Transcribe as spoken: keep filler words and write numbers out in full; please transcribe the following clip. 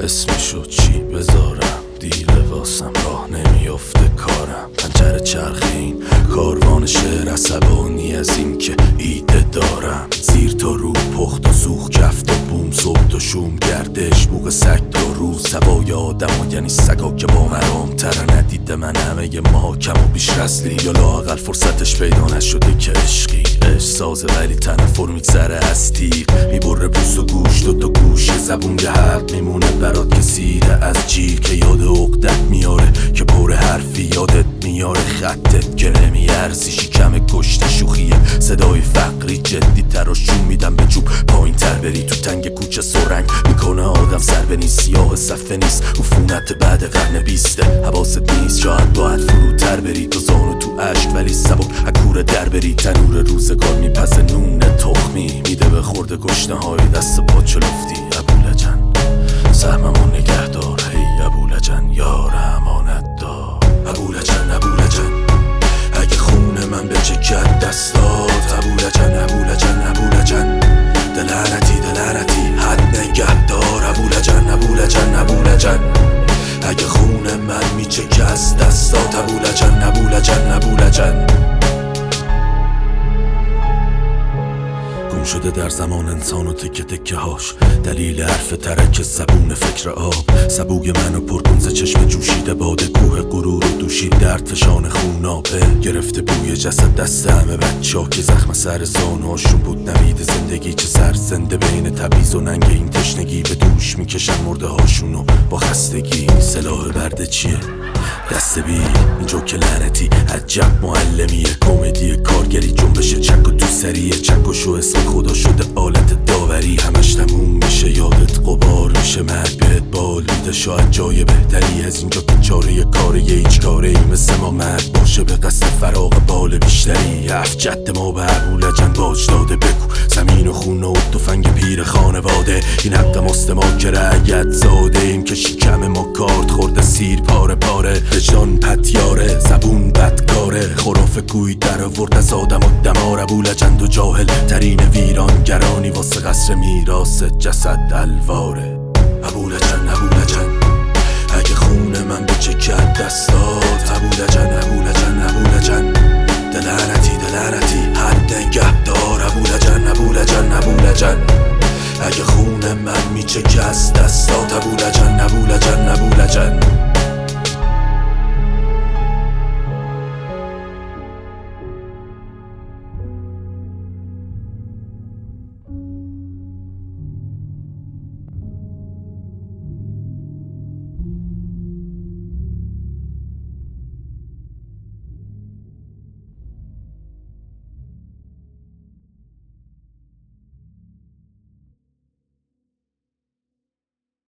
اسمشو چی بذارم؟ دیره واسم راه نمیافته کارم. پنجره چرخ این کاروان شعر، عصبانی از این که ایده دارم. زیر تا رو پخت و سوخت، کفت و بوم، صبح تا شوم، گردش بوق سگ تا روز. سوای آدم ها یعنی سگا که با مرام تره. ندیده من همه ما کم و بیش رسلی، یا لااقل فرصتش پیدا نشده که عشقی عشق سازه ولی تنفر میگذره از تیغ. میبره پوست و گوش، دو تا گوش زبون یه حرف میمونه برات که سیره از جیغ. که یاد عقدت میاره که پر حرفی یادت میاره، خطت که نمیارزی. شکم کشته شوخیه صدای فقری جدی تر و شون میدم به چوب پایین تر بری تو تنگ کوچه سرنگ میکنه آدم سر به نیست. سیاه صفحه نیست عفونت بعد قرن بیسته، حواست نیست شاید باید فروتر بری. تو زانو تو عشق ولی سبک اکور در بری. تنور روزگار میپزه نون تخمی میده به خورده گشنه های دست پا چلفتی. ابولجن سهممو نگه دار، هی ابولجن یار امانت دار. ابولجن ابولجن اگه خون من به چکت دستات. ابولجن ابولجن ابولجن دلعنتی دلعنتی حد نگه دار. ابولجن ابولجن ابولجن اگه خون من میچکه از دستات. ابولجن ابولجن ابولجن گم شده در زمان انسان و تکه تکه هاش، دلیل حرف ترک زبون فکر آب. سبوی منو پر کن ز چشم جوشیده باده، کوه غرور و دوشید درد فشان خونابه. گرفته بوی جسد دست همه بچه ها که زخم سر زانوهاشون بود نوید زندگی. چه سر زنده بین تبعیض و ننگ این تشنگی، به دوش میکشن مرده هاشونو با خستگی. سلاح برده چیه؟ دست بی این جوک لعنتی عجب معلمیه. کمدی کارگری جنبش چک و تو سریه، چک و شو اسم خدا شده آلت داوری. همش تموم میشه یادت قبار میشه، مرگ بهت بال میده. شاید جای بهتری از اینجا که چاره کاره یه هیچ کاره ای مثل ما مرگ باشه به قصد فراغ بال بیشتری. هفت جد ما به ابولجن باج داده، بگو زمین و خون و تفنگ پیر خانواده. این حق ماست ما که رعیت زاده ایم، که شکم ما کارت خورده سیر پاره پاره. وجدان پتیاره زبون بدکاره، خرافه گوی در آورد از آدم و دمار. ابولجن و جاهل ترین ویرانگرانی واسه قصر میراث جسد الواره. ابولجن ابولجن اگه خون من به چکت دستات. ابولجن ابولجن ابولجن دلعنتی دلعنتی حد نگه دار. ابولجن ابولجن ابولجن اگه خون من میچکه از دستات. ابولجن ابولجن ابولجن